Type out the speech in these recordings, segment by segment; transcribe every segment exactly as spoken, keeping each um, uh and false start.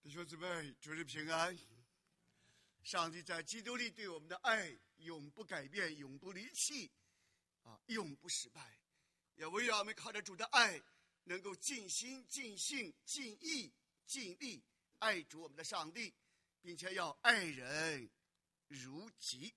弟兄姊妹，主日平安。上帝在基督里对我们的爱永不改变，永不离弃，啊，永不失败。也唯有我们靠着主的爱，能够尽心、尽性、尽意、尽力爱主我们的上帝，并且要爱人如己。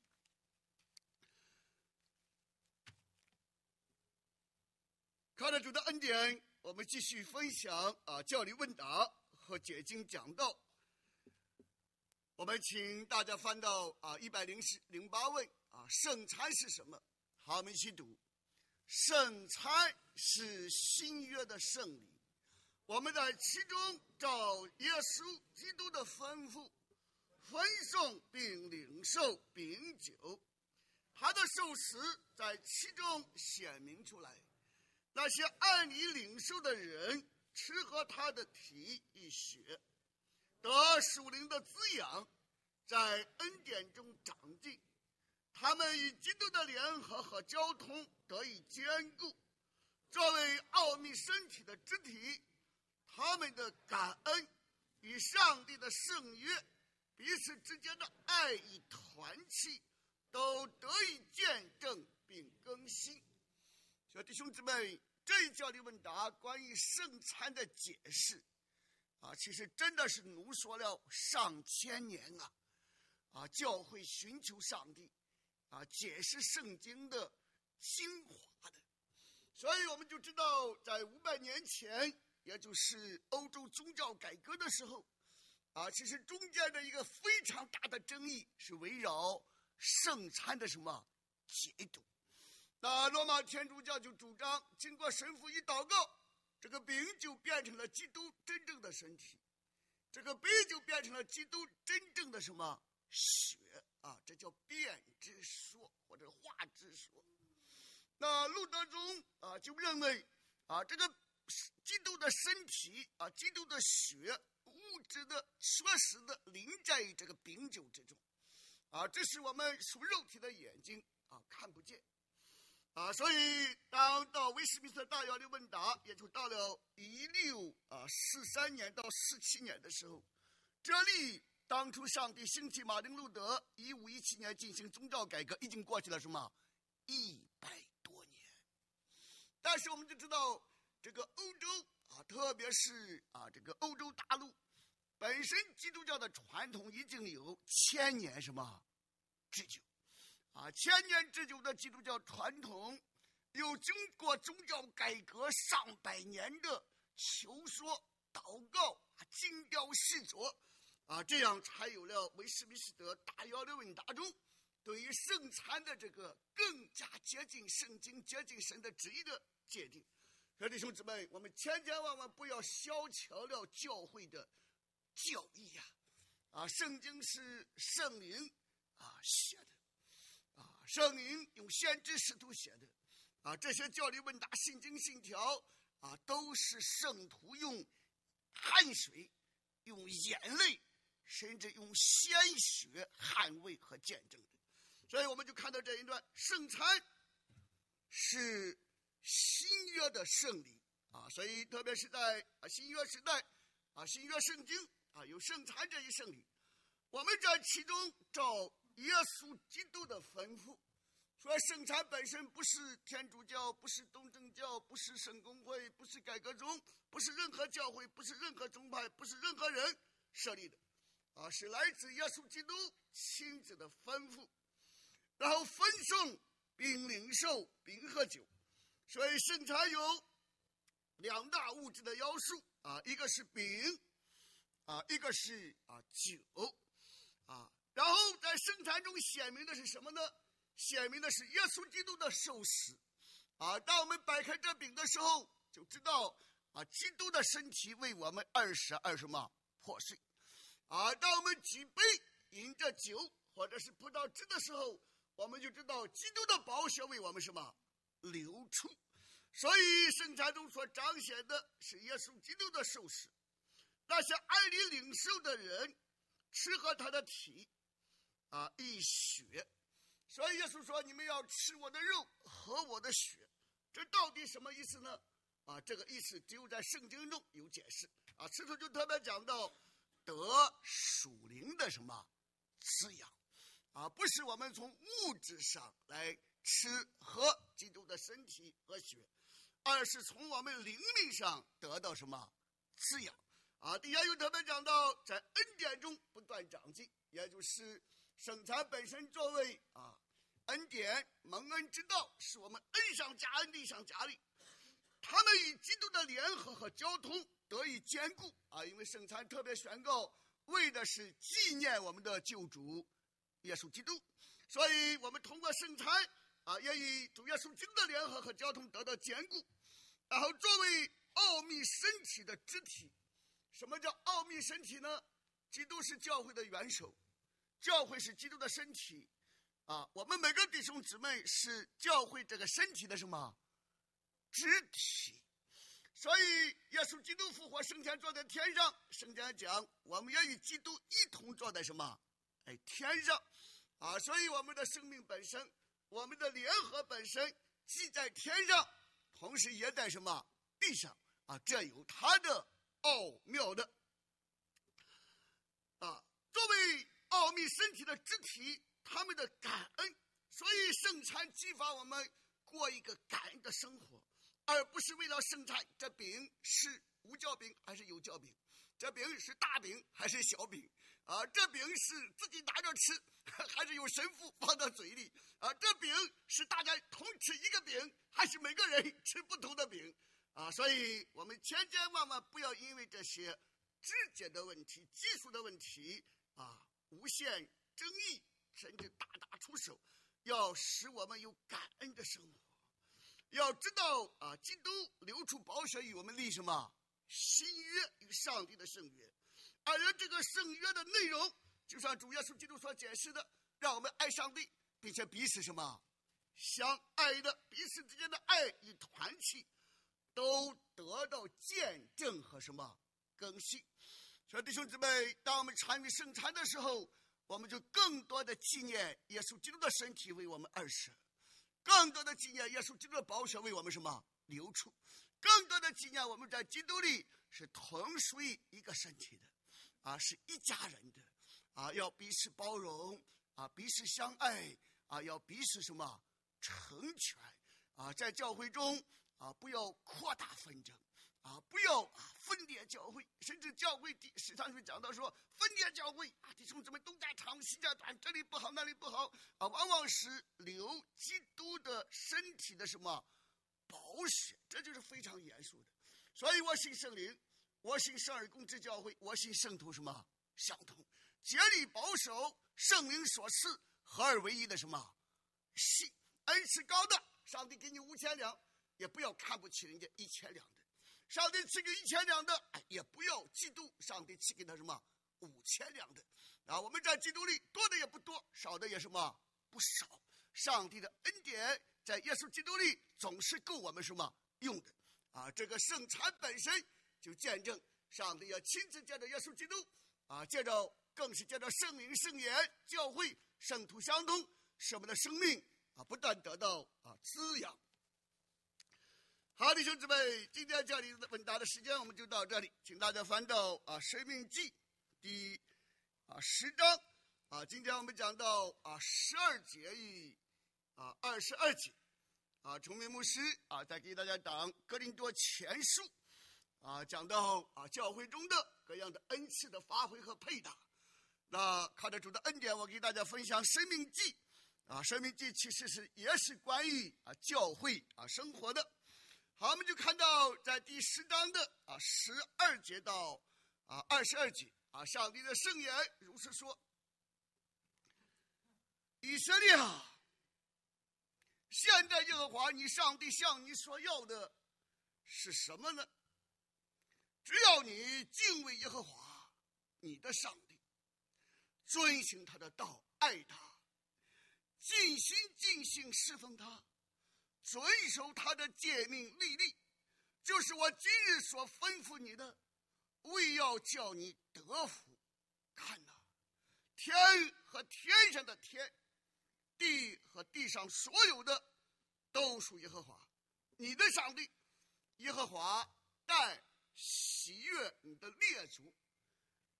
靠着主的恩典，我们继续分享啊教理问答和解经讲道。我们请大家翻到啊一百零零八位啊，圣餐是什么？好，我们一起读。圣餐是新约的圣礼，我们在其中照耶稣基督的吩咐，分送并领受饼酒，他的受死在其中显明出来。那些按理领受的人吃喝他的体与血，得属灵的滋养，在恩典中长进，他们与基督的联合和交通得以坚固。作为奥秘身体的肢体，他们的感恩与上帝的圣约，彼此之间的爱与团契，都得以见证并更新。所以弟兄姊妹，这一教理问答关于圣餐的解释啊，其实真的是浓缩了上千年啊啊教会寻求上帝啊解释圣经的精华的。所以我们就知道，在五百年前，也就是欧洲宗教改革的时候啊，其实中间的一个非常大的争议是围绕圣餐的什么解读。那罗马天主教就主张，经过神父一祷告，这个饼就变成了基督真正的身体，这个杯就变成了基督真正的什么血啊，这叫变之说或者化之说。那路德宗啊就认为啊，这个基督的身体啊，基督的血物质的确实的临在于这个饼酒之中啊，这是我们属肉体的眼睛啊看不见。啊，所以当到威斯敏斯特大要理问答，也就到了一六啊四三年到四七年的时候，这里当初上帝兴起马丁路德一五一七年进行宗教改革，已经过去了什么一百多年。但是我们就知道，这个欧洲啊，特别是啊这个欧洲大陆，本身基督教的传统已经有千年什么之久。啊，千年之久的基督教传统，又经过宗教改革上百年的求说、祷告、精雕细琢，啊，这样才有了威斯敏斯特大要理问答中对于圣餐的这个更加接近圣经、接近神的旨意的界定。所以弟兄姊妹，我们千千万万不要小瞧了教会的教义呀！啊，圣经是圣灵啊写的。啊，圣灵用先知使徒写的啊，这些教理问答、信经、信条啊，都是圣徒用汗水、用眼泪，甚至用鲜血捍卫和见证的。所以我们就看到这一段，圣餐是新约的圣礼啊，所以特别是在啊新约时代啊，新约圣经啊有圣餐这一圣礼，我们在其中照耶稣基督的吩咐，说圣餐本身不是天主教，不是东正教，不是圣公会，不是改革宗，不是任何教会，不是任何宗派，不是任何人设立的啊，是来自耶稣基督亲自的吩咐，然后分送并领受饼和酒。所以圣餐有两大物质的要素啊，一个是饼啊，一个是啊酒啊。然后在圣餐中显明的是什么呢？显明的是耶稣基督的受死啊。当我们摆开这饼的时候，就知道啊，基督的身体为我们二十二什么破碎啊。当我们举杯饮着酒或者是葡萄汁的时候，我们就知道基督的宝血为我们什么流出。所以圣餐中所彰显的是耶稣基督的受死。那些爱里领受的人吃喝他的体啊，一血。所以耶稣说，你们要吃我的肉喝我的血，这到底什么意思呢？啊，这个意思只有在圣经中有解释啊。使徒就特别讲到，得得属灵的什么滋养啊，不是我们从物质上来吃喝基督的身体和血，而是从我们灵命上得到什么滋养啊。底下又特别讲到，在恩典中不断长进，也就是圣餐本身作为啊恩典蒙恩之道，是我们恩上加恩，利上加利。他们与基督的联合和交通得以坚固啊，因为圣餐特别宣告，为的是纪念我们的救主耶稣基督，所以我们通过圣餐啊，也与主耶稣基督的联合和交通得到坚固。然后作为奥秘身体的肢体，什么叫奥秘身体呢？基督是教会的元首，教会是基督的身体啊，我们每个弟兄姊妹是教会这个身体的什么肢体。所以耶稣基督复活升天坐在天上，圣经讲我们也与基督一同坐在什么哎天上啊，所以我们的生命本身，我们的联合本身既在天上，同时也在什么地上啊，这有它的奥妙的啊。作为奥秘身体的肢体，他们的感恩，所以圣餐激发我们过一个感恩的生活，而不是为了圣餐这饼是无酵饼还是有酵饼，这饼是大饼还是小饼啊？这饼是自己拿着吃还是有神父放到嘴里啊？这饼是大家同吃一个饼还是每个人吃不同的饼啊？所以我们千千万万不要因为这些肢解的问题、技术的问题啊，无限争议，甚至大打出手，要使我们有感恩的生活。要知道啊，基督流出宝血与我们立什么新约，与上帝的圣约，而这个圣约的内容，就像主耶稣基督所解释的，让我们爱上帝，并且彼此什么相爱的，彼此之间的爱与团契都得到见证和什么更新。所以弟兄姊妹，当我们参与圣餐的时候，我们就更多的纪念耶稣基督的身体为我们而舍，更多的纪念耶稣基督的宝血为我们什么流出，更多的纪念我们在基督里是同属于一个身体的啊，是一家人的啊，要彼此包容啊，彼此相爱啊，要彼此什么成全啊，在教会中啊，不要扩大纷争啊，不要啊分裂教会，甚至教会史上会讲到说，分裂教会啊，弟兄姊妹东家长西家短，这里不好那里不好啊，往往是流基督的身体的什么宝血，这就是非常严肃的。所以我信圣灵，我信圣而公之教会，我信圣徒什么相同，竭力保守圣灵所赐合而为一的什么信。恩赐高的，上帝给你五千两，也不要看不起人家一千两的。上帝赐给一千两的，也不要嫉妒上帝赐给他什么五千两的啊！我们在基督里多的也不多，少的也什么不少。上帝的恩典在耶稣基督里总是够我们什么用的啊！这个圣餐本身就见证上帝要亲自借着耶稣基督啊，借着更是借着圣灵、圣言、教会、圣徒相通，使我们的生命啊不断得到啊滋养。好，弟兄姊妹，今天教理问答的时间我们就到这里，请大家翻到啊《申命记》第啊十章啊，今天我们讲到啊十二节与啊二十二节啊，崇明牧师啊再给大家讲哥林多前书啊，讲到啊教会中的各样的恩赐的发挥和配搭。那靠着主的恩典，我给大家分享《申命记》啊，《申命记》其实是也是关于啊教会啊生活的。好，我们就看到在第十章的啊十二节到啊二十二节啊，上帝的圣言如是说：以色列啊，现在耶和华你上帝向你所要的是什么呢？只要你敬畏耶和华你的上帝，遵行他的道，爱他，尽心尽性侍奉他，遵守他的诫命律例，就是我今日所吩咐你的，为要叫你得福。看哪，天和天上的天，地和地上所有的，都属耶和华你的上帝。耶和华但喜悦你的列祖，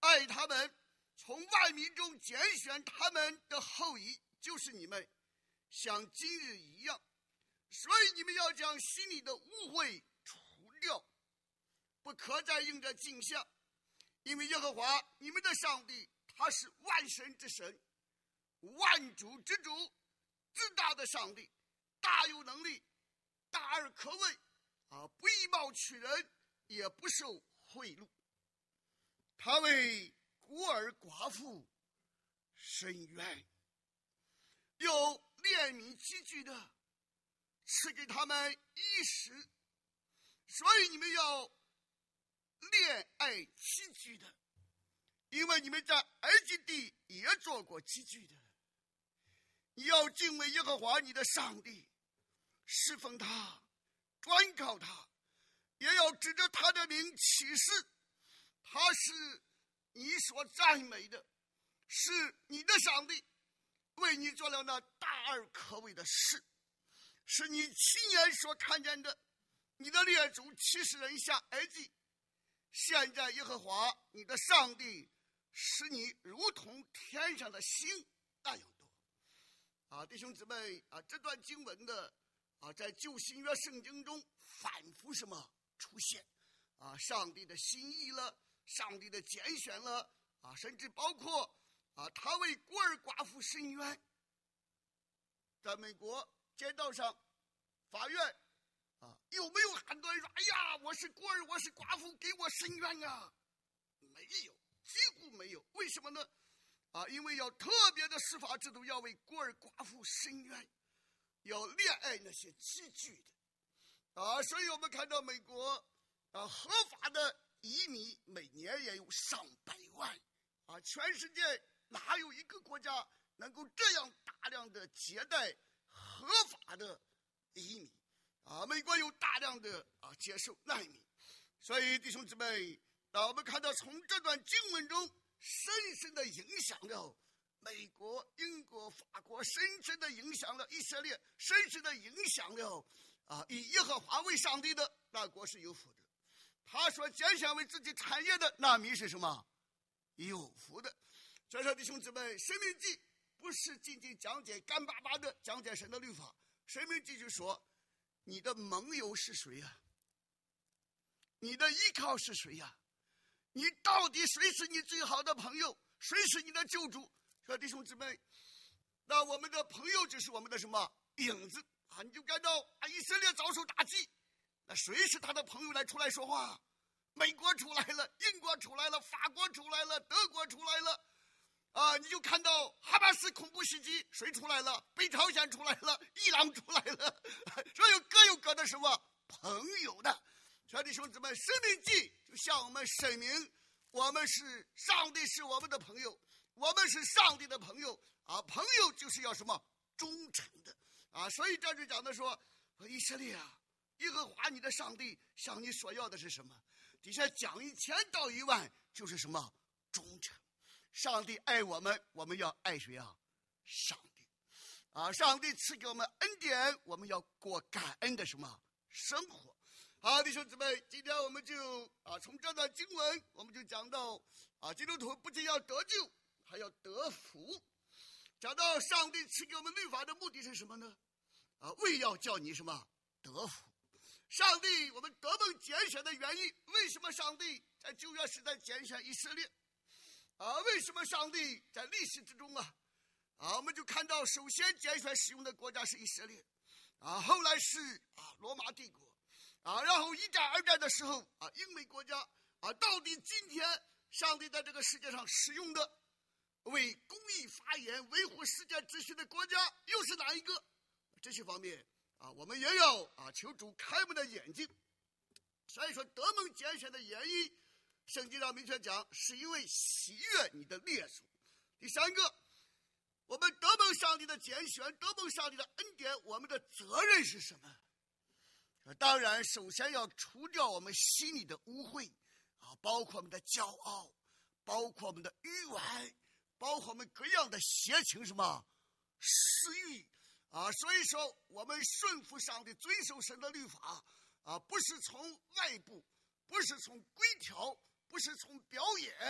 爱他们，从万民中拣选他们的后裔，就是你们，像今日一样。所以你们要将心里的污秽除掉，不可再应着镜像，因为耶和华你们的上帝，他是万神之神，万主之主，至大的上帝，大有能力，大而可畏啊！不以貌取人，也不受贿赂。他为孤儿寡妇伸冤，有怜悯积聚的，赐给他们衣食。所以你们要恋爱寄居的，因为你们在埃及地也做过寄居的。你要敬畏耶和华你的上帝，侍奉他，专靠他，也要指着他的名起誓，他是你所赞美的，是你的上帝，为你做了那大而可畏的事，是你亲眼所看见的。你的列祖七十人下埃及，现在耶和华你的上帝使你如同天上的星那样多。啊，弟兄姊妹啊，这段经文的啊，在旧新约圣经中反复什么出现啊？上帝的心意了，上帝的拣选了啊，甚至包括啊，他为孤儿寡妇伸冤。在美国街道上，法院啊，有没有很多人说：“哎呀，我是孤儿，我是寡妇，给我伸冤啊？”没有，几乎没有。为什么呢？啊，因为要特别的司法制度，要为孤儿寡妇伸冤，要恋爱那些寄居的啊。所以我们看到美国啊，合法的移民每年也有上百万啊，全世界哪有一个国家能够这样大量的接待合法的移民啊？美国有大量的啊接受难民。所以弟兄姊妹，啊，我们看到从这段经文中深深的影响了美国、英国、法国，深深的影响了以色列，深深的影响了啊以耶和华为上帝的那国是有福的。他所拣选为自己产业的那民是什么？有福的。所以说弟兄姊妹，申命记不是仅仅讲解干巴巴的讲解神的律法，申命记就说你的盟友是谁呀、啊？你的依靠是谁呀、啊？你到底谁是你最好的朋友？谁是你的救主？说弟兄姊妹，那我们的朋友就是我们的什么影子啊？你就感到啊，以色列遭受打击，那谁是他的朋友来出来说话？美国出来了，英国出来了，法国出来了，德国出来了，啊，你就看到哈马斯恐怖袭击，谁出来了？北朝鲜出来了，伊朗出来了，所以各有各的什么朋友的。所以弟兄姊妹，申命记就向我们声明，我们是上帝是我们的朋友，我们是上帝的朋友啊！朋友就是要什么忠诚的啊！所以这就讲的说，以色列啊，耶和华你的上帝向你所要的是什么？底下讲一千道一万，就是什么忠诚。上帝爱我们，我们要爱谁啊？上帝啊！上帝赐给我们恩典，我们要过感恩的什么生活。好，弟兄姊妹，今天我们就啊，从这段经文，我们就讲到啊，基督徒不仅要得救，还要得福。讲到上帝赐给我们律法的目的是什么呢？啊，为要叫你什么得福。上帝我们得蒙拣选的原因，为什么上帝在旧约时代拣选以色列？啊，为什么上帝在历史之中啊，啊，我们就看到首先拣选使用的国家是以色列，啊，后来是啊罗马帝国。啊，然后一战、二战的时候啊，英美国家啊，到底今天上帝在这个世界上使用的为公益发言、维护世界秩序的国家又是哪一个？这些方面啊，我们也要啊求主开我们的眼睛。所以说，得蒙拣选的原因，圣经上明确讲，是因为喜悦你的列祖。第三个，我们得蒙上帝的拣选，得蒙上帝的恩典，我们的责任是什么？当然，首先要除掉我们心里的污秽啊，包括我们的骄傲，包括我们的欲望，包括我们各样的邪情，什么私欲啊。所以说，我们顺服上帝，遵守神的律法啊，不是从外部，不是从规条，不是从表演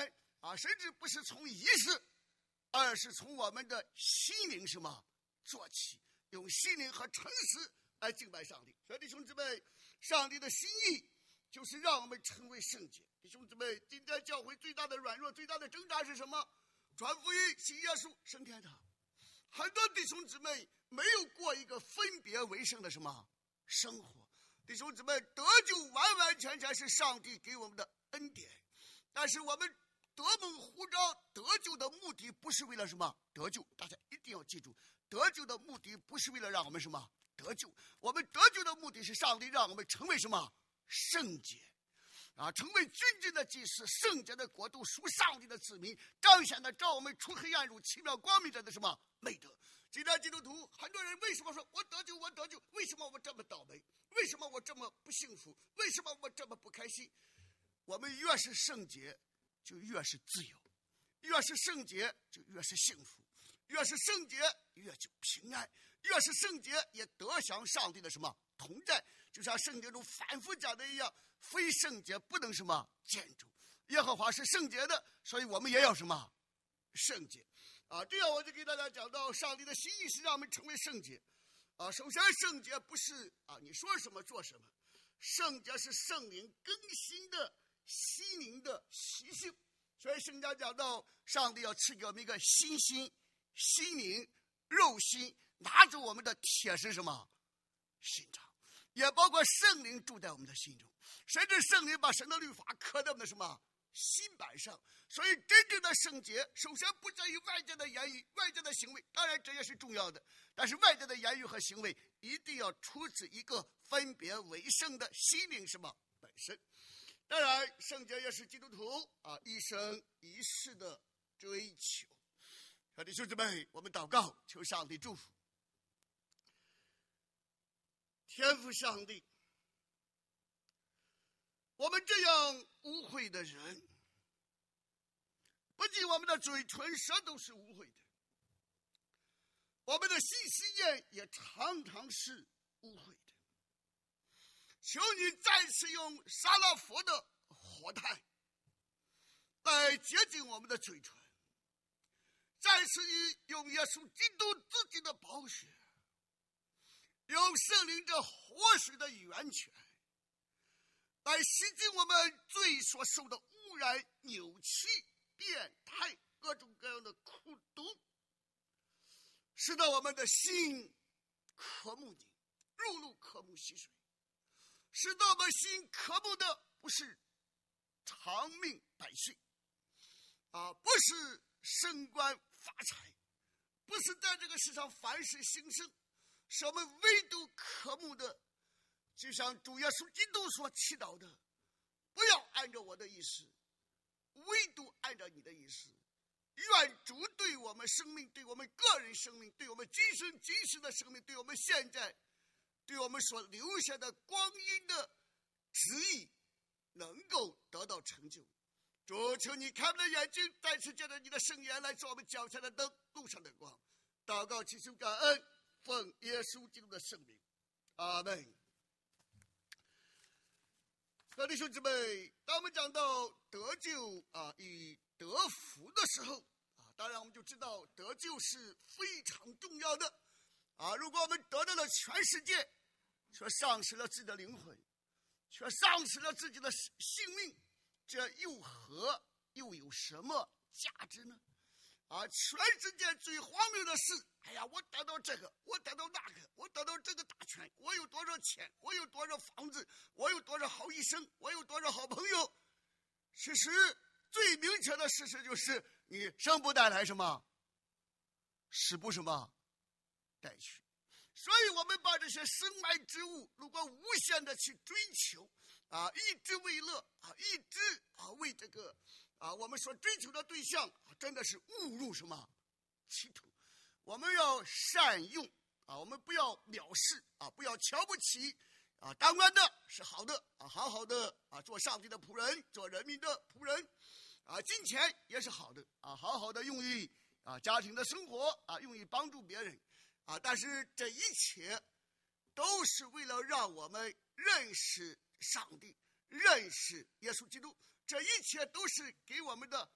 啊，甚至不是从仪式，而是从我们的心灵什么做起，用心灵和诚实来敬拜上帝。所以弟兄姊妹，上帝的心意就是让我们成为圣洁。弟兄姊妹，今天教会最大的软弱、最大的挣扎是什么？传福音、信耶稣、升天堂。很多弟兄姊妹没有过一个分别为圣的什么生活。弟兄姊妹，得救完完全全是上帝给我们的恩典，但是我们得蒙呼召得救的目的不是为了什么得救，大家一定要记住，得救的目的不是为了让我们什么得救，我们得救的目的是上帝让我们成为什么圣洁啊，成为君尊的祭司，圣洁的国度，属上帝的子民，彰显的照我们出黑暗入奇妙光明者的什么美德。今天基督徒很多人为什么说我得救我得救，为什么我这么倒霉，为什么我这么不幸福，为什么我这么不开心？我们越是圣洁就越是自由，越是圣洁就越是幸福，越是圣洁越就平安，越是圣洁也得享上帝的什么同在。就像圣经中反复讲的一样，非圣洁不能什么见主。耶和华是圣洁的，所以我们也要什么圣洁啊。这样我就给大家讲到，上帝的心意是让我们成为圣洁啊。首先圣洁不是啊你说什么做什么，圣洁是圣灵更新的心灵的习性。所以圣经讲到，上帝要赐给我们一个新心、心灵、肉心，拿着我们的铁是什么心肠，也包括圣灵住在我们的心中，甚至圣灵把神的律法刻在我们的什么心板上。所以真正的圣洁首先不在于外在的言语、外在的行为，当然这也是重要的，但是外在的言语和行为一定要出自一个分别为圣的心灵什么本身。当然圣洁也是基督徒啊一生一世的追求。好，弟兄姊妹，我们祷告，求上帝祝福。天父上帝，我们这样污秽的人，不仅我们的嘴唇舌都是污秽的，我们的心心眼也常常是污秽的。求你再次用撒拉佛的火炭来洁净我们的嘴唇，再次用耶稣基督自己的宝血，用圣灵这活水的源泉来洗净我们罪所受的污染、扭曲、变态、各种各样的苦毒，使得我们的心渴慕你，入路渴慕溪水，使得我们心渴慕的不是长命百岁啊，不是升官发财，不是在这个世上凡事兴盛，是我们唯独渴慕的，就像主耶稣基督所祈祷的，不要按照我的意思，唯独按照你的意思。愿主对我们生命，对我们个人生命，对我们今生今世的生命，对我们现在，对我们所留下的光阴的旨意能够得到成就。主，求你开我们的眼睛，再次借着你的圣言来做我们脚前的灯，路上的光。祷告祈求感恩，奉耶稣基督的圣名，阿们。各位弟兄姊妹，当我们讲到得救啊与得福的时候啊，当然我们就知道得救是非常重要的啊。如果我们得到了全世界，却丧失了自己的灵魂，却丧失了自己的性命，这又何又有什么价值呢？啊，全世界最荒谬的事，哎呀，我得到这个，我得到那个，我得到这个大权，我有多少钱，我有多少房子，我有多少好医生，我有多少好朋友。其实最明确的事实就是，你生不带来什么，死不什么带去。所以我们把这些身外之物，如果无限的去追求啊，一直为乐啊，一直啊为这个啊我们所追求的对象，啊、真的是误入什么歧途。我们要善用啊，我们不要藐视啊，不要瞧不起啊。当官的是好的啊，好好的啊，做上帝的仆人，做人民的仆人啊。金钱也是好的啊，好好的用于啊家庭的生活啊，用于帮助别人。啊！但是这一切都是为了让我们认识上帝，认识耶稣基督。这一切都是给我们的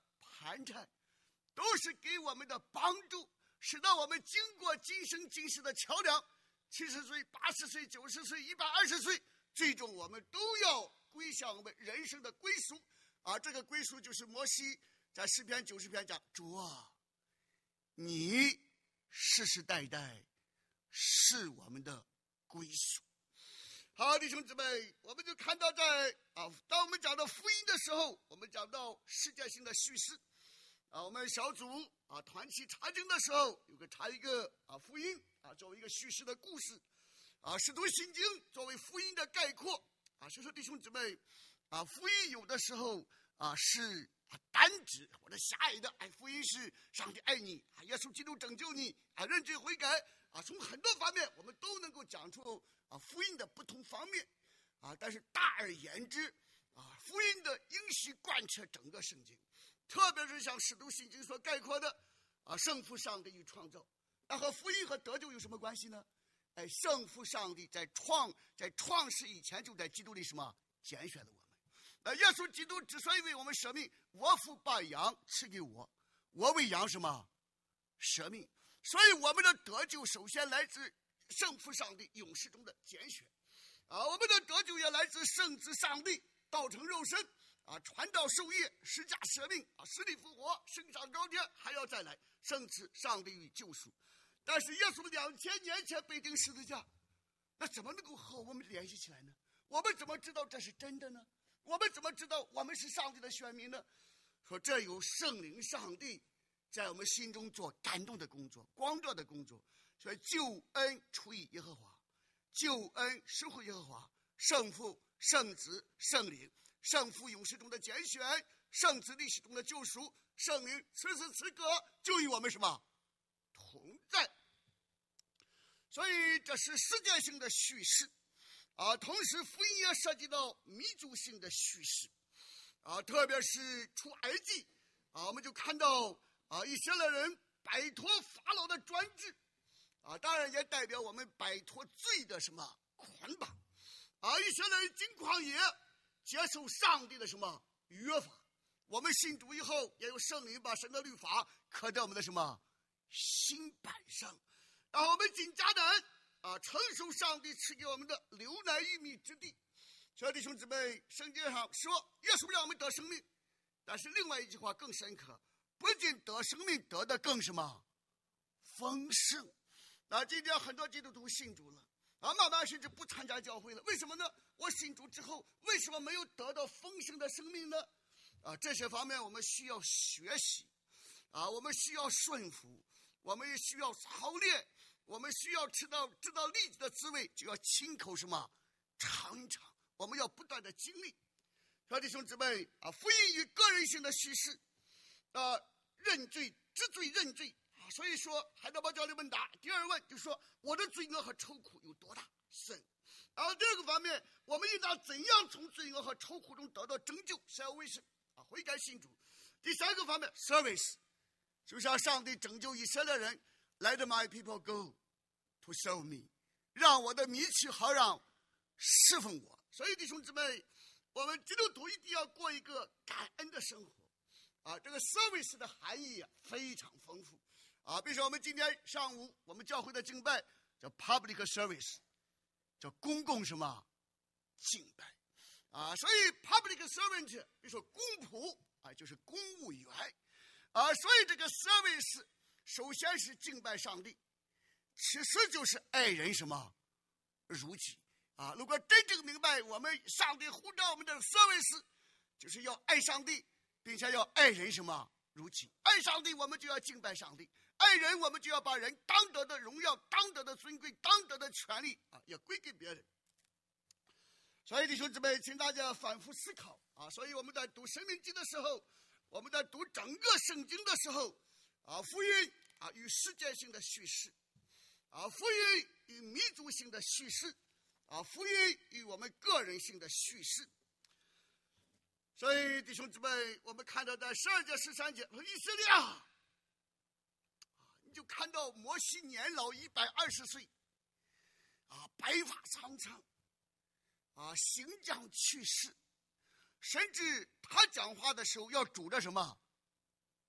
谈谈，都是给我们的帮助，使到我们经过今生今世的桥梁，七十岁、八十岁、九十岁、一百二十岁，最终我们都要归向我们人生的归属啊！这个归属就是摩西在诗篇九十篇讲：主啊，你世世代代是我们的归属。好，弟兄姊妹，我们就看到在啊，当我们讲到福音的时候，我们讲到世界性的叙事啊，我们小组啊团契查经的时候，有个查一个啊福音啊作为一个叙事的故事啊，使徒信经作为福音的概括啊，所以说弟兄姊妹啊，福音有的时候啊是啊单指或者狭义的，哎，福音是上帝爱你啊，耶稣基督拯救你啊，认罪悔改啊，从很多方面我们都能够讲出啊福音的不同方面啊，但是大而言之啊，福音的应许贯彻整个圣经，特别是像使徒信经所概括的啊，圣父上帝与创造，那和福音和得救有什么关系呢？哎，圣父上帝在创在创世以前就在基督里什么拣选了我们。呃，耶稣基督之所以为我们舍命，我父把羊赐给我，我为羊什么舍命，所以我们的得救首先来自圣父上帝永世中的拣选啊，我们的得救也来自圣子上帝道成肉身啊，传道授业，施加舍命啊，死里复活，升上高天，还要再来圣子上帝与救赎。但是耶稣两千年前被钉十字架，那怎么能够和我们联系起来呢？我们怎么知道这是真的呢？我们怎么知道我们是上帝的选民呢？说这有圣灵上帝在我们心中做感动的工作，光照的工作。所以救恩出于耶和华，救恩是乎耶和华，圣父、圣子、圣灵，圣父永世中的拣选，圣子历史中的救赎，圣灵此时此刻就与我们什么同在。所以这是世界性的叙事啊，同时福音也涉及到民族性的叙事啊，特别是出埃及啊，我们就看到啊，以色列人摆脱法老的专制啊，当然也代表我们摆脱罪的什么捆绑啊，以色列人经旷野接受上帝的什么约法，我们信主以后也有圣灵把神的律法刻在我们的什么心板上，然后我们进迦南啊，承受上帝赐给我们的流奶与蜜之地。所以弟兄姊妹，圣经上说耶稣让我们得生命，但是另外一句话更深刻，不仅得生命，得的更什么丰盛。那今天很多基督徒信主了啊，慢慢甚至不参加教会了，为什么呢？我信主之后为什么没有得到丰盛的生命呢？啊，这些方面我们需要学习啊，我们需要顺服，我们也需要操练，我们需要吃到知道栗子的滋味，就要亲口什么尝一尝，我们要不断的经历。小弟兄姊妹啊，福音与个人性的叙事啊，认罪知罪认罪啊，所以说海德堡教理问答第二问就说我的罪恶和愁苦有多大深。然后第二个方面，我们应当怎样从罪恶和愁苦中得到拯救 salvation 啊，悔改信主。第三个方面 service， 就像上帝拯救以色列人 Let my people go to serve me， 让我的民去好让侍奉我。所以弟兄姊妹，我们基督徒一定要过一个感恩的生活啊，这个 service 的含义啊非常丰富啊。比如说我们今天上午我们教会的敬拜叫 public service， 叫公共什么敬拜啊，所以 public servant 比如说公仆啊就是公务员啊，所以这个 service 首先是敬拜上帝，其实就是爱人什么如己啊。如果真正明白我们上帝呼召我们的 service 就是要爱上帝，并且要爱人什么如己。爱上帝我们就要敬拜上帝，爱人我们就要把人当得的荣耀、当得的尊贵、当得的权利啊也归给别人。所以弟兄姊妹，请大家反复思考啊。所以我们在读申命记的时候，我们在读整个圣经的时候啊，福音啊与世界性的叙事啊，福音与民族性的叙事啊，福音与我们个人性的叙事。所以弟兄姊妹，我们看到在十二节十三节说以色列啊，你就看到摩西年老一百二十岁啊，白发苍苍啊，行将去世，甚至他讲话的时候要拄着什么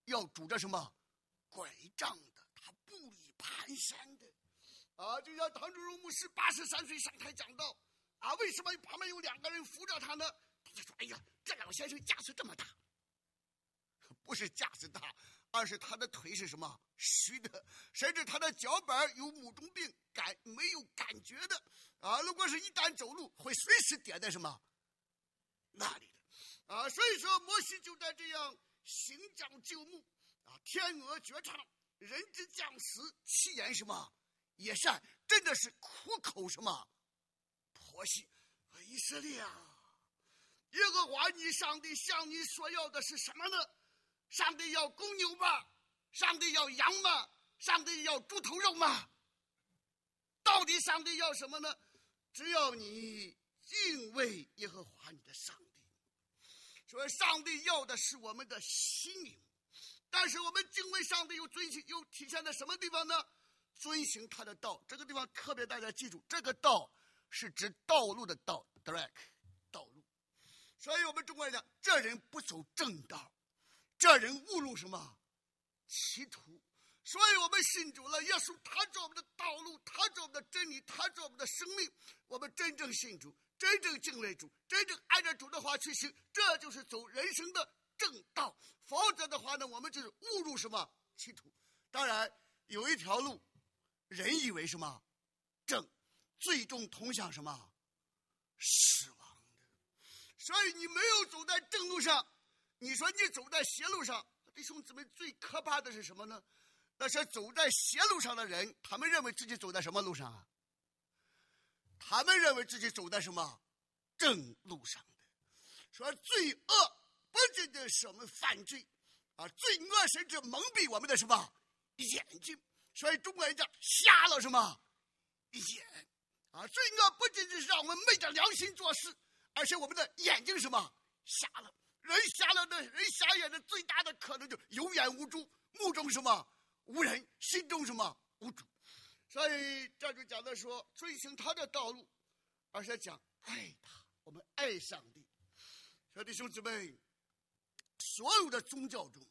要拄着什么拐杖的，他步履蹒跚的啊，就像唐朱荣牧师八十三岁上台讲道啊，为什么旁边有两个人扶着他呢？他就说：“哎呀，这老先生架子这么大，不是架子大，而是他的腿是什么虚的，甚至他的脚板有母中病，感没有感觉的啊。如果是一旦走路，会随时点在什么那里的啊。所以说，摩西就在这样行将就木啊，天鹅绝唱，人之将死，其言什么也善，真的是苦口什么婆媳。以色列啊，耶和华你上帝向你所要的是什么呢？上帝要公牛吗？上帝要羊吗？上帝要猪头肉吗？到底上帝要什么呢？只要你敬畏耶和华你的上帝。所以上帝要的是我们的心灵，但是我们敬畏上帝又遵行又体现在什么地方呢？遵行他的道。这个地方特别大家记住，这个道是指道路的道 direct 道路。所以我们中国人讲，这人不走正道，这人误入什么歧途。所以我们信主了，耶稣他做我们的道路，他做我们的真理，他做我们的生命。我们真正信主，真正敬畏主，真正按照主的话去行，这就是走人生的正道。否则的话呢，我们就是误入什么歧途。当然有一条路人以为什么正，最终通向什么死亡的。所以你没有走在正路上，你说你走在邪路上，弟兄姊妹，最可怕的是什么呢？那些走在邪路上的人，他们认为自己走在什么路上啊？他们认为自己走在什么正路上的。说罪恶不仅仅是我们犯罪啊，罪恶甚至蒙蔽我们的什么眼睛。所以中国人讲瞎了什么眼啊，罪恶不仅仅是让我们昧着良心做事，而且我们的眼睛什么瞎了。人瞎了的人瞎眼的最大的可能就有眼无珠，目中什么无人，心中什么无主。所以这就讲的说遵行他的道路，而且讲爱他，我们爱上帝。所以弟兄姊妹，所有的宗教中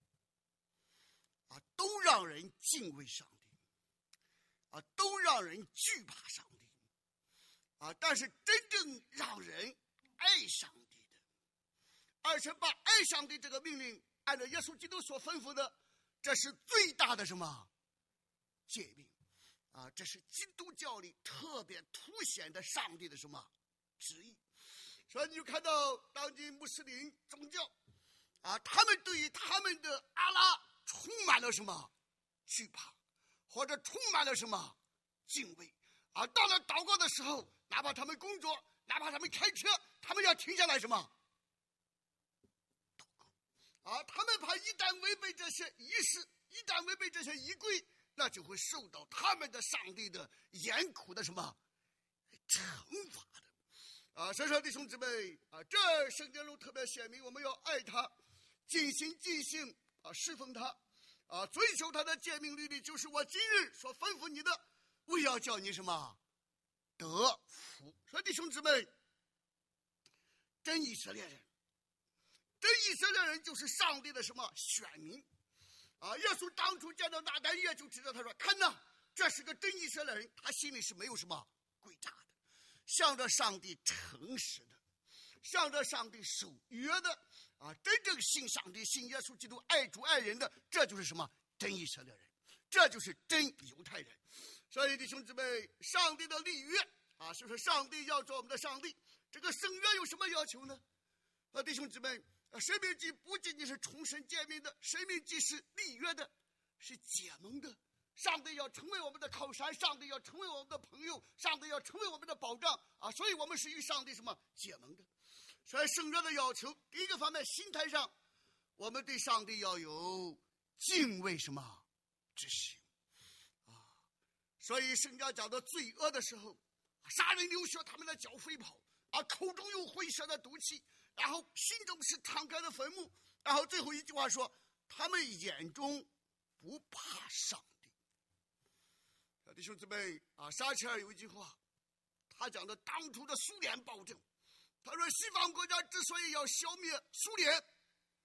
啊，都让人敬畏上帝啊，都让人惧怕上帝啊，但是真正让人爱上帝的，而且把爱上帝这个命令按照耶稣基督所吩咐的，这是最大的什么诫命啊！这是基督教里特别凸显的上帝的什么旨意。所以你就看到当今穆斯林宗教啊，他们对于他们的阿拉充满了什么惧怕，或者充满了什么敬畏啊！到了祷告的时候，哪怕他们工作，哪怕他们开车，他们要停下来什么祷告啊！他们怕一旦违背这些仪式，一旦违背这些仪规，那就会受到他们的上帝的严酷的什么惩罚的啊！所以说弟兄姊妹啊，这圣经中特别显明，我们要爱他，尽心尽性啊侍奉他啊，遵守他的诫命律例，就是我今日所吩咐你的，为要叫你什么得福。所以弟兄姊妹，真以色列人，真以色列人就是上帝的什么选民啊！耶稣当初见到拿单业就知道，他说看呐，这是个真以色列人，他心里是没有什么诡诈的，向着上帝诚实的，向着上帝守约的啊！真正信上帝、信耶稣基督、爱主爱人的，这就是什么真以色列人，这就是真犹太人。所以弟兄姊妹，上帝的立约啊，是说上帝要做我们的上帝。这个圣约有什么要求呢？啊，弟兄姊妹，申命记不仅仅是重申诫命的，申命记是立约的，是结盟的。上帝要成为我们的靠山，上帝要成为我们的朋友，上帝要成为我们的保障啊！所以我们是与上帝什么结盟的。所以圣约的要求，第一个方面，心态上，我们对上帝要有敬畏什么之心啊！所以圣经讲到罪恶的时候，杀人流血，他们的脚飞跑啊，口中有虺蛇的毒气，然后心中是敞开的坟墓，然后最后一句话说，他们眼中不怕上帝。弟兄姊妹啊，撒切尔有一句话，他讲的当初的苏联暴政，他说西方国家之所以要消灭苏联，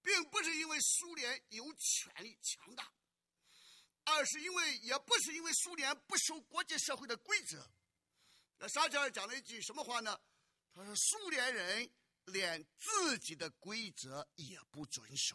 并不是因为苏联有权力强大，而是因为也不是因为苏联不守国际社会的规则。那撒切尔讲了一句什么话呢？他说苏联人连自己的规则也不遵守，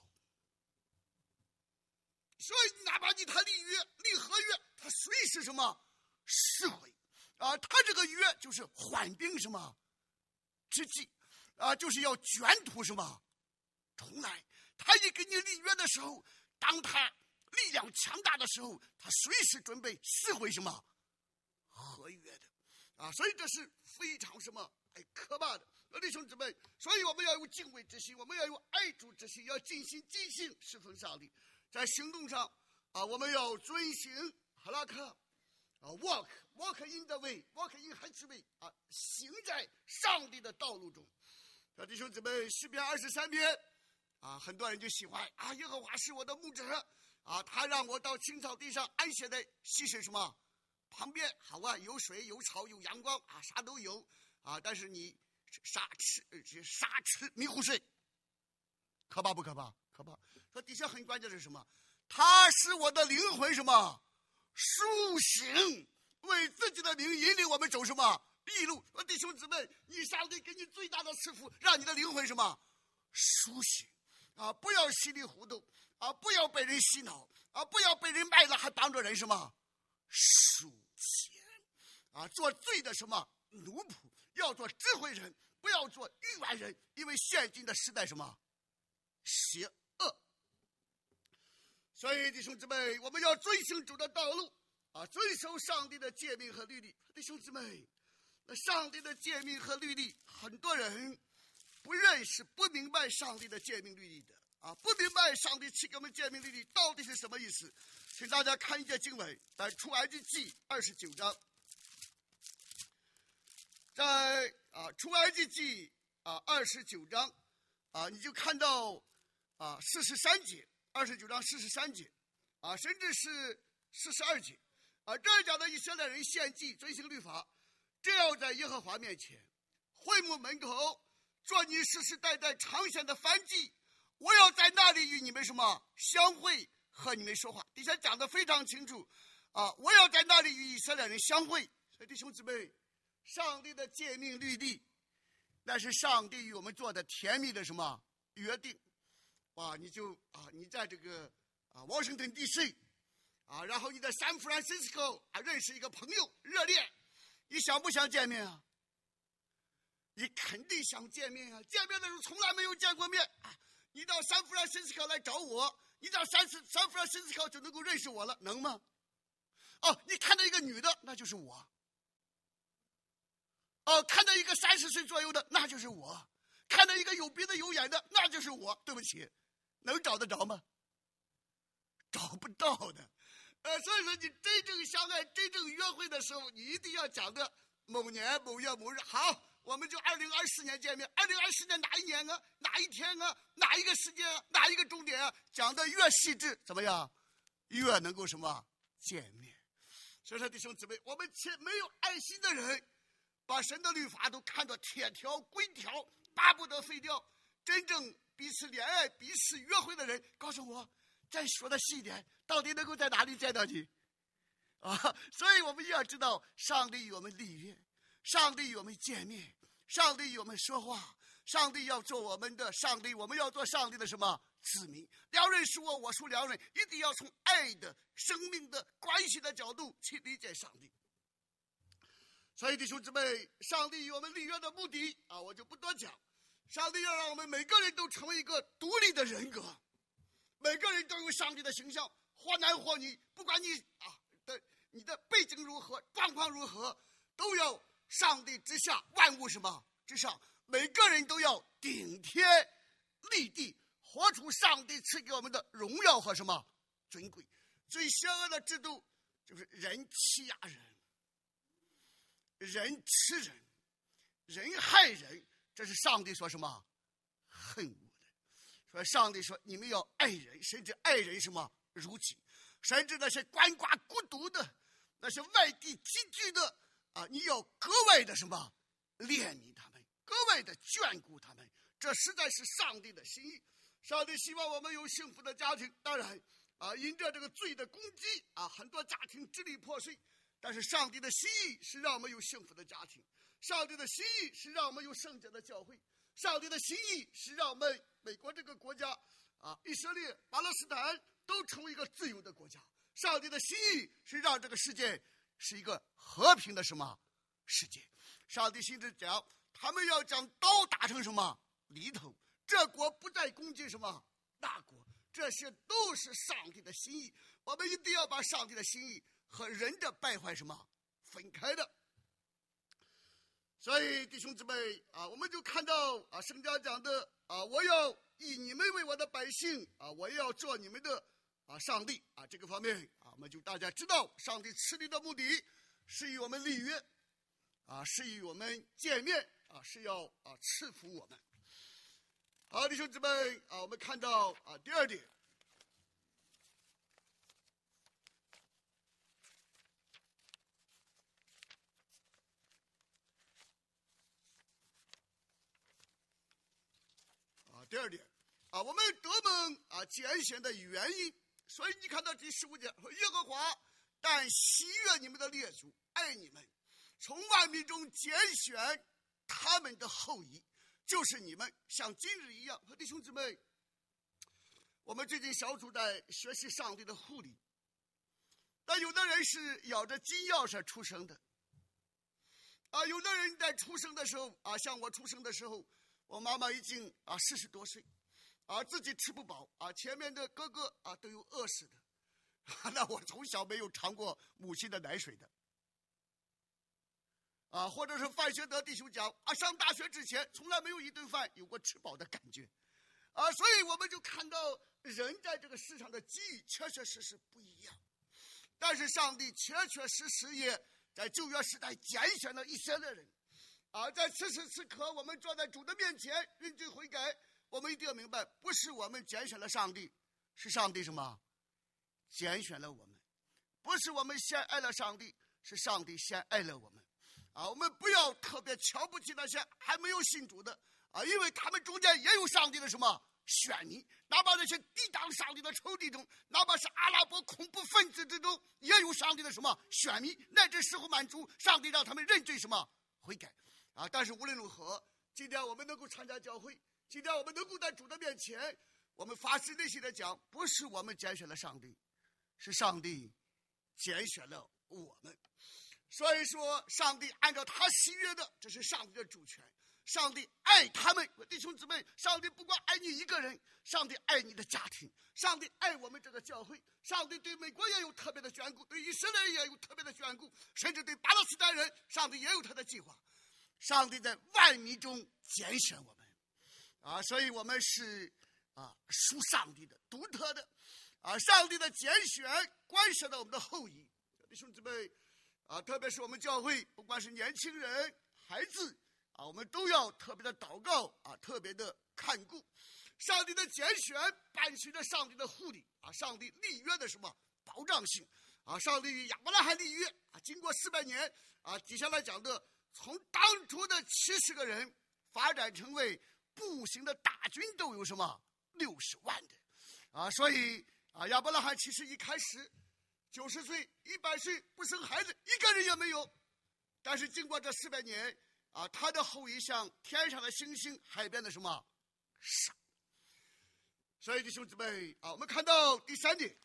所以哪怕你谈立约立和约，他随时什么释回啊，他这个约就是缓兵什么之计啊，就是要卷土什么重来。他一跟你立约的时候，当他力量强大的时候，他随时准备撕毁什么合约的啊，所以这是非常什么哎可怕的。弟兄姊妹，所以我们要有敬畏之心，我们要有爱主之心，要尽心尽性侍奉上帝。在行动上啊，我们要遵行哈拉克啊 ，walk walk in the way walk in His way 啊，行在上帝的道路中。啊，弟兄姊妹，诗篇二十三篇啊，很多人就喜欢啊，耶和华是我的牧者啊，他让我到青草地上安歇在溪水什么旁边，好啊，有水有草有阳光啊，啥都有啊，但是你沙吃沙吃迷糊睡，可怕不可怕？可怕。说底下很关键是什么？他使我的灵魂什么苏醒，为自己的名引领我们走什么义路。说弟兄姊妹，你上帝给你最大的赐福，让你的灵魂什么苏醒啊！不要稀里糊涂啊！不要被人洗脑啊！不要被人卖了还当着人什么数钱啊！做罪的什么奴仆，要做智慧人，不要做愚顽人，因为现今的时代什么邪恶。所以弟兄姊妹，我们要遵行主的道路啊，遵守上帝的诫命和律例。弟兄姊妹，那上帝的诫命和律例，很多人不认识、不明白上帝的诫命律例的啊，不明白上帝赐给我们诫命律例到底是什么意思。请大家看一节经文，在出埃及记二十九章，在啊出埃及记啊二十九章啊，你就看到啊四十三节。二十九章四十三节啊，甚至是四十二节啊，这儿讲的以色列人献祭遵行律法，这要在耶和华面前会幕门口做你世世代代常献的燔祭，我要在那里与你们什么相会，和你们说话。底下讲的非常清楚啊，我要在那里与以色列人相会。所以弟兄姊妹，上帝的诫命律例，那是上帝与我们做的甜蜜的什么约定。哇，你就啊，你在这个啊 Washington D C 啊，然后你在 San Francisco 啊认识一个朋友热恋，你想不想见面啊？你肯定想见面啊！见面的时候从来没有见过面啊，你到 San Francisco 来找我，你到 San San Francisco 就能够认识我了，能吗？哦，你看到一个女的，那就是我。哦，看到一个三十岁左右的，那就是我。看到一个有鼻子有眼的，那就是我。对不起。能找得着吗？找不到的。呃，所以说你真正相爱、真正约会的时候，你一定要讲的某年某月某日。好，我们就二零二四年见面。二零二四年哪一年啊？哪一天啊？哪一个时间啊？哪一个终点啊？讲的越细致，怎么样？越能够什么见面。所以说弟兄姊妹，我们且没有爱心的人，把神的律法都看作铁条、规条，巴不得废掉。真正彼此恋爱、彼此约会的人，告诉我，再说的细一点，到底能够在哪里见到你？啊，所以我们要知道，上帝与我们立约，上帝与我们见面，上帝与我们说话，上帝要做我们的上帝，我们要做上帝的什么子民？良人属我，我属良人，一定要从爱的、生命的、关系的角度去理解上帝。所以弟兄姊妹，上帝与我们立约的目的啊，我就不多讲。上帝要让我们每个人都成为一个独立的人格，每个人都有上帝的形象，或男或女，不管你啊的你的背景如何，状况如何，都要上帝之下，万物什么之上，每个人都要顶天立地，活出上帝赐给我们的荣耀和什么尊贵。最邪恶的制度就是人欺压人，人吃人，人害人。这是上帝说什么恨恶的。说上帝说你们要爱人，甚至爱人什么如己，甚至那些鳏寡孤独的，那些外地寄居的啊，你要格外的什么怜悯他们，格外的眷顾他们，这实在是上帝的心意。 上帝希望我们有幸福的家庭。当然啊，因着这个罪的攻击啊，很多家庭支离破碎。但是上帝的心意是让我们有幸福的家庭，上帝的心意是让我们有圣洁的教会，上帝的心意是让我们美国这个国家啊，以色列、巴勒斯坦都成为一个自由的国家。上帝的心意是让这个世界是一个和平的什么世界。上帝心里讲，他们要将刀打成什么犁头，这国不再攻击什么大国，这些都是上帝的心意。我们一定要把上帝的心意和人的败坏什么分开的。所以弟兄姊妹啊，我们就看到啊，圣经讲的啊，我要以你们为我的百姓啊，我要做你们的啊上帝啊。这个方面啊，我们就大家知道，上帝赐立的目的是与我们立约啊，是与我们见面啊，是要啊赐福我们。好，弟兄姊妹啊，我们看到啊第二点。第二点啊，我们得蒙啊拣选的原因，所以你看到第十五节说，耶和华但喜悦你们的列祖，爱你们，从万民中拣选他们的后裔，就是你们，像今日一样。和弟兄姊妹，我们最近小组在学习上帝的护理，但有的人是咬着金钥匙出生的啊，有的人在出生的时候啊，像我出生的时候，我妈妈已经啊四十多岁，啊自己吃不饱啊，前面的哥哥啊都有饿死的，啊、那我从小没有尝过母亲的奶水的，啊或者是范学德弟兄讲啊，上大学之前从来没有一顿饭有过吃饱的感觉，啊所以我们就看到人在这个世上的机遇确确实实不一样，但是上帝确确实实也在旧约时代拣选了一些的人。啊，在此时此刻，我们坐在主的面前认罪悔改，我们一定要明白，不是我们拣选了上帝，是上帝什么拣选了我们，不是我们先爱了上帝，是上帝先爱了我们。啊，我们不要特别瞧不起那些还没有信主的啊，因为他们中间也有上帝的什么选民，哪怕那些抵挡上帝的仇敌中，哪怕是阿拉伯恐怖分子之中，也有上帝的什么选民，乃至时候满足，上帝让他们认罪什么悔改。啊！但是无论如何，今天我们能够参加教会，今天我们能够在主的面前，我们发自内心的讲，不是我们拣选了上帝，是上帝拣选了我们。所以说，上帝按照他喜悦的，这是上帝的主权。上帝爱他们，弟兄姊妹，上帝不光爱你一个人，上帝爱你的家庭，上帝爱我们这个教会，上帝对美国也有特别的眷顾，对以色列也有特别的眷顾，甚至对巴勒斯坦人，上帝也有他的计划。上帝在万民中拣选我们啊，所以我们是啊属上帝的独特的啊，上帝的拣选关系到我们的后裔。弟兄姊妹啊，特别是我们教会，不管是年轻人孩子啊，我们都要特别的祷告啊，特别的看顾。上帝的拣选伴随着上帝的护理啊，上帝立约的什么保障性啊，上帝与亚伯拉罕立约啊，经过四百年啊，底下来讲的，从当初的七十个人发展成为步行的大军都有什么六十万的啊，所以啊，亚伯拉罕其实一开始九十岁、一百岁不生孩子，一个人也没有，但是经过这四百年啊，他的后裔像天上的星星、海边的什么沙。所以弟兄姊妹啊，我们看到第三点。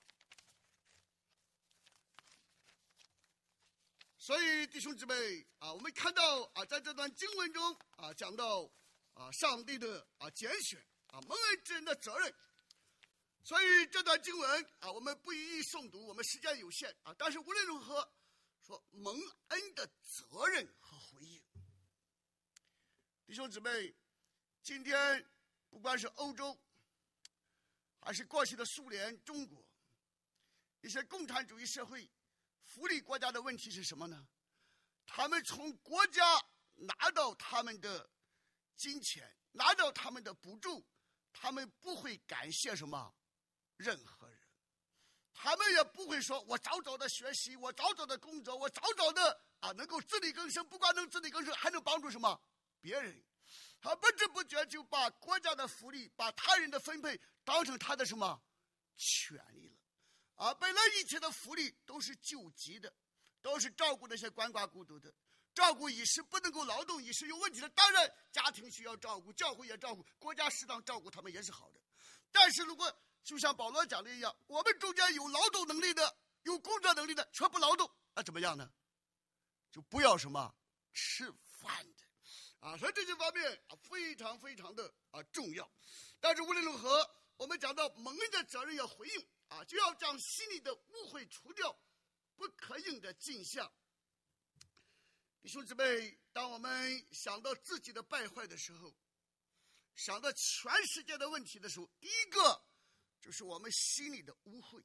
所以弟兄姊妹啊，我们看到啊，在这段经文中啊，讲到啊上帝的啊拣选啊蒙恩之人的责任。所以这段经文啊，我们不一一诵读，我们时间有限啊。但是无论如何，说蒙恩的责任和回应。弟兄姊妹，今天不管是欧洲，还是过去的苏联、中国，一些共产主义社会。福利国家的问题是什么呢？他们从国家拿到他们的金钱，拿到他们的补助，他们不会感谢什么任何人，他们也不会说我早早的学习，我早早的工作，我早早的啊能够自力更生，不光能自力更生，还能帮助什么别人他不知不觉就把国家的福利、把他人的分配当成他的什么权利了。啊，本来一切的福利都是救济的，都是照顾那些鳏寡孤独的，照顾一时不能够劳动、一时有问题的，当然家庭需要照顾，教会也照顾，国家适当照顾他们也是好的。但是如果就像保罗讲的一样，我们中间有劳动能力的、有工作能力的却不劳动，那怎么样呢？就不要什么吃饭的啊！所以这些方面啊非常非常的啊重要。但是无论如何，我们讲到蒙恩的责任要回应啊，就要将心里的污秽除掉不可应的镜像。弟兄姊妹，当我们想到自己的败坏的时候，想到全世界的问题的时候，第一个就是我们心里的污秽，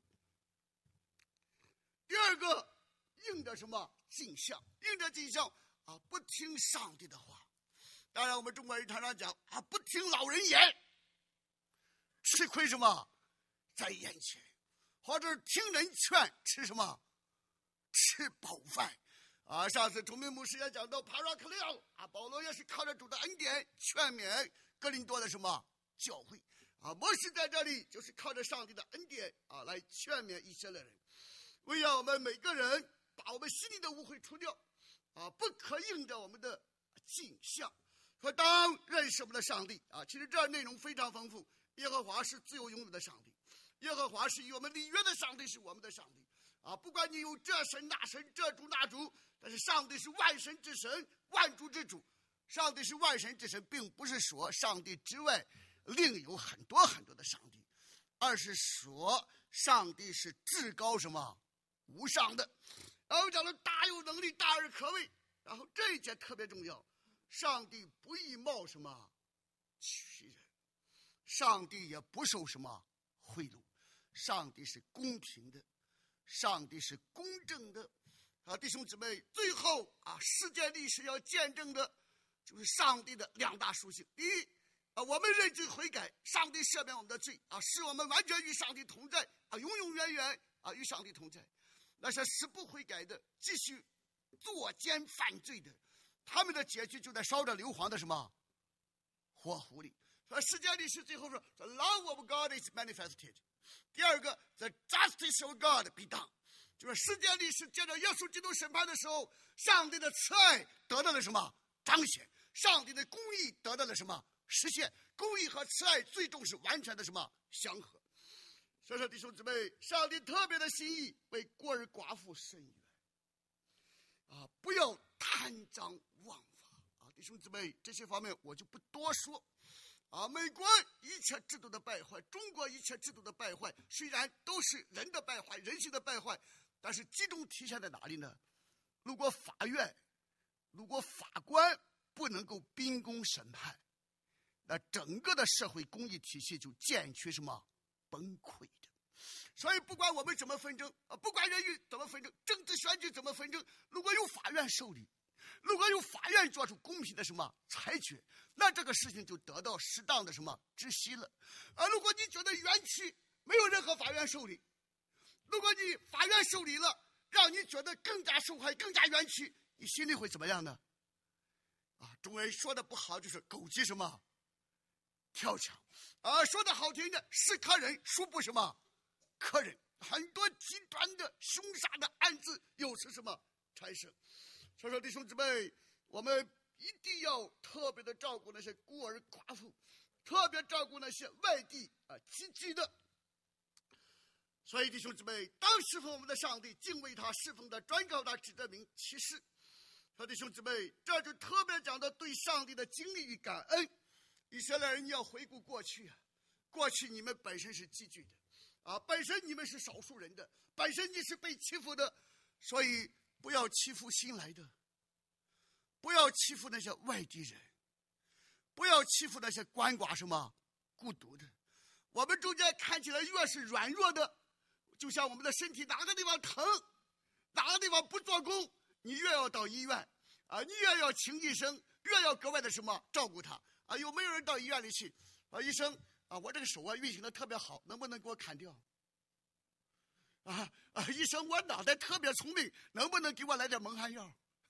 第二个应着什么镜像，应着镜像啊，不听上帝的话。当然我们中国人常常讲啊，不听老人言，吃亏什么在眼前，或者是听人劝，吃什么吃饱饭啊。上次崇明牧师也讲到帕拉克利奥啊，保罗也是靠着主的恩典劝勉哥林多的什么教会啊。摩西在这里就是靠着上帝的恩典啊来劝勉以色列人，为让我们每个人把我们心里的污秽除掉啊，不可应着我们的镜像。说当认识我们的上帝啊，其实这内容非常丰富。耶和华是自由拥有的上帝，耶和华是与我们立约的上帝，是我们的上帝啊！不管你有这神那神这主那主，但是上帝是万神之神，万主之主。上帝是万神之神，并不是说上帝之外另有很多很多的上帝，而是说上帝是至高什么无上的。然后讲了大有能力，大而可畏。然后这一节特别重要，上帝不以貌什么取人，上帝也不受什么贿赂，上帝是公平的，上帝是公正的啊！弟兄姊妹，最后啊，世界历史要见证的就是上帝的两大属性。第一啊，我们认罪悔改，上帝赦免我们的罪啊，使我们完全与上帝同在啊，永永远远啊与上帝同在。那些死不悔改的，继续作奸犯罪的，他们的结局就在烧着硫磺的什么火湖里。说世界历史最后说 The love of God is manifested。 第二个 The justice of God be done， 就是世界历史接着耶稣基督审判的时候，上帝的慈爱得到了什么彰显，上帝的公义得到了什么实现，公义和慈爱最终是完全的什么相合。所以说弟兄姊妹，上帝特别的心意为孤儿寡妇伸冤啊，不要贪赃枉法啊！弟兄姊妹，这些方面我就不多说啊。美国一切制度的败坏，中国一切制度的败坏，虽然都是人的败坏，人性的败坏，但是集中体现在哪里呢？如果法院，如果法官不能够秉公审判，那整个的社会公益体系就渐趋什么崩溃的。所以不管我们怎么纷争啊，不管人与怎么纷争，政治选举怎么纷争，如果有法院受理，如果有法院做出公平的什么裁决，那这个事情就得到适当的什么知悉了。而如果你觉得冤屈，没有任何法院受理，如果你法院受理了，让你觉得更加受害，更加冤屈，你心里会怎么样呢？啊，中文说的不好就是狗急什么跳墙啊，说的好听的是可忍孰不什么可忍。很多极端的凶杀的案子又是什么产生。所以说弟兄姊妹，我们一定要特别的照顾那些孤儿寡妇，特别照顾那些外地啊寄居的。所以弟兄姊妹，当侍奉我们的上帝，敬畏他，侍奉他，专靠他，指着名启示。说弟兄姊妹，这就特别讲到对上帝的经历与感恩。以色列人，你要回顾过去啊，过去你们本身是寄居的啊，本身你们是少数人的，本身你是被欺负的，所以不要欺负新来的，不要欺负那些外地人，不要欺负那些鳏寡什么孤独的。我们中间看起来越是软弱的，就像我们的身体哪个地方疼，哪个地方不做工，你越要到医院啊，你越要请医生，越要格外的什么照顾他啊。有没有人到医院里去啊？医生啊，我这个手啊运行的特别好，能不能给我砍掉？啊啊！医生，我脑袋特别聪明，能不能给我来点蒙汗药？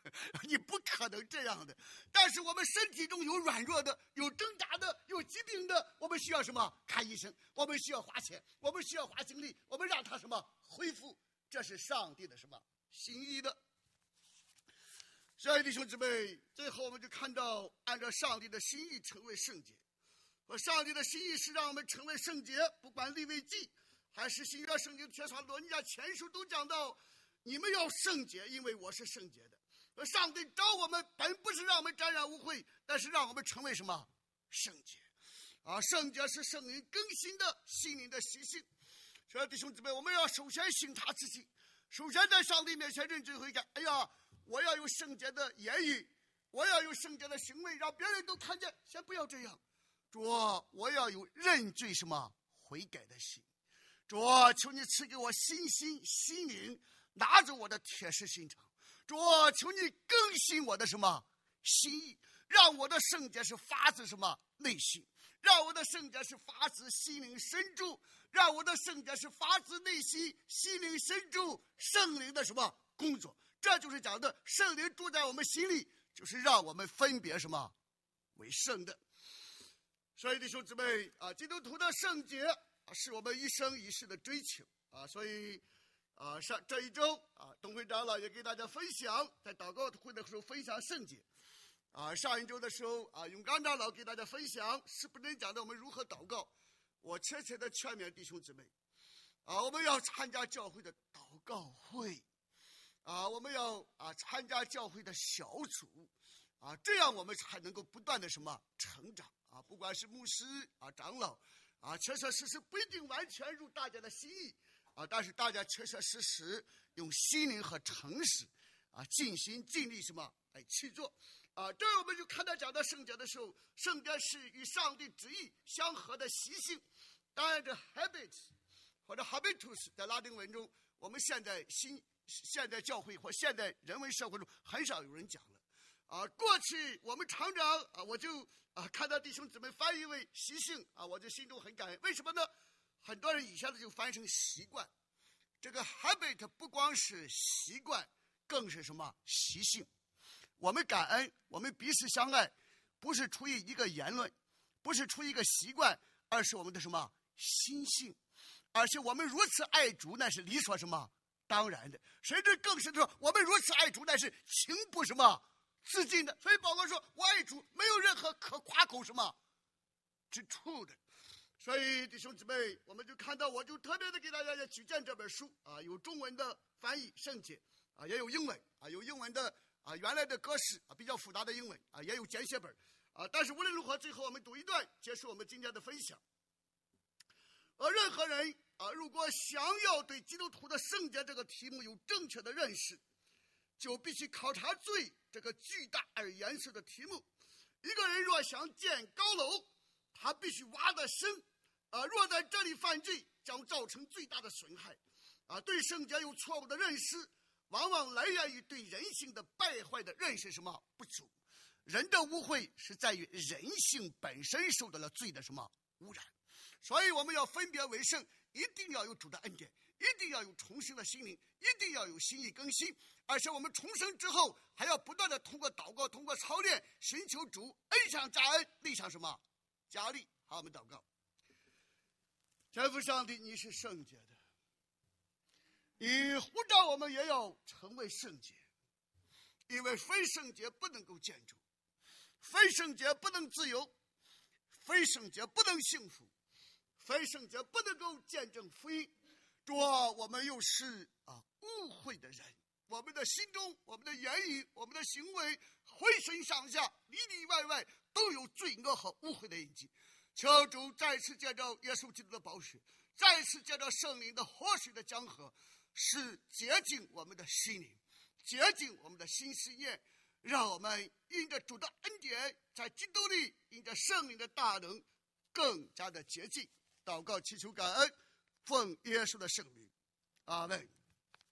你不可能这样的。但是我们身体中有软弱的，有挣扎的，有疾病的，我们需要什么？看医生。我们需要花钱，我们需要花精力，我们让他什么恢复？这是上帝的什么心意的。所以弟兄姊妹，最后我们就看到，按照上帝的心意成为圣洁。和上帝的心意是让我们成为圣洁，不管利未记还是新约圣经帖撒罗尼迦前书都讲到，你们要圣洁，因为我是圣洁的。而上帝召我们本不是让我们沾染污秽，但是让我们成为什么？圣洁。啊，圣洁是圣灵更新的心灵的习性。所以弟兄姊妹，我们要首先省察自己，首先在上帝面前认真悔改。哎呀，我要有圣洁的言语，我要有圣洁的行为，让别人都看见。先不要这样，主啊，我要有认罪什么悔改的心。主啊，求你赐给我信心心灵，拿着我的铁石心肠。主啊，求你更新我的什么心意，让我的圣洁是发自什么内心，让我的圣洁是发自心灵深处，让我的圣洁是发自内心心灵深处圣灵的什么工作。这就是讲的圣灵住在我们心里，就是让我们分别什么为圣的。所以弟兄姊妹啊，基督徒的圣洁啊，是我们一生一世的追求啊。所以啊，上这一周啊，董会长老也给大家分享，在祷告会的时候分享圣洁啊。上一周的时候啊，永刚长老给大家分享是不能讲的我们如何祷告。我切切的劝勉弟兄姊妹啊，我们要参加教会的祷告会啊，我们要啊参加教会的小组啊，这样我们才能够不断的什么成长啊。不管是牧师啊、长老啊，确确实实不一定完全入大家的心意啊，但是大家确确实实用心灵和诚实啊，尽心尽力什么来去做啊。这我们就看到讲到圣洁的时候，圣洁是与上帝旨意相合的习性。当然这 habit 或者 habitus 在拉丁文中，我们现在新现代教会或现代人文社会中很少有人讲了啊。过去我们常常啊，我就啊看到弟兄姊妹翻译为习性啊，我就心中很感恩。为什么呢？很多人一下子就翻译成习惯。这个 habit 不光是习惯，更是什么习性。我们感恩，我们彼此相爱，不是出于一个言论，不是出于一个习惯，而是我们的什么心性。而且我们如此爱主，那是理所什么当然的，甚至更是说我们如此爱主，那是情不什么自禁的。所以保罗说，我爱主没有任何可夸口什么之处的。所以弟兄姊妹，我们就看到，我就特别的给大家也举荐这本书啊，有中文的翻译圣洁啊，也有英文啊，有英文的啊原来的格式啊比较复杂的英文啊，也有简写本啊。但是无论如何，最后我们读一段，结束我们今天的分享。而任何人啊，如果想要对基督徒的圣洁这个题目有正确的认识，就必须考察罪这个巨大而严肃的题目。一个人若想建高楼，他必须挖得深啊，若在这里犯罪，将造成最大的损害啊。对圣洁有错误的认识，往往来源于对人性的败坏的认识什么不足。人的污秽是在于人性本身受到了罪的什么污染。所以我们要分别为圣，一定要有主的恩典，一定要有重生的心灵，一定要有心意更新。而且我们重生之后，还要不断的通过祷告，通过操练，寻求主恩上加恩，力上什么加力。好，我们祷告。天父上帝，你是圣洁的，你呼召我们也要成为圣洁，因为非圣洁不能够建筑，非圣洁不能自由，非圣洁不能幸福，非圣洁不能够见证福音。主啊，我们又是啊污秽的人，我们的心中、我们的言语、我们的行为，浑身上下里里外外都有罪恶和污秽的印记。求主再次借着耶稣基督的宝血，再次借着圣灵的活水的江河，是洁净我们的心灵，洁净我们的心思念，让我们因着主的恩典，在基督里因着圣灵的大能更加的洁净。祷告祈求感恩，奉耶稣的圣名，阿们。